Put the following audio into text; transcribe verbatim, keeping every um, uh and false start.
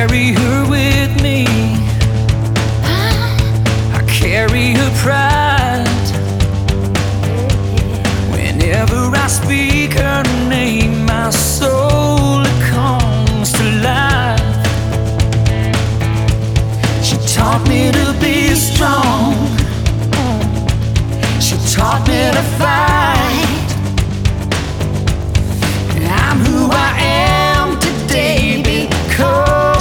carry her with me. I carry her pride. Whenever I speak her name, my soul comes to life. She taught me to be strong. She taught me to fight.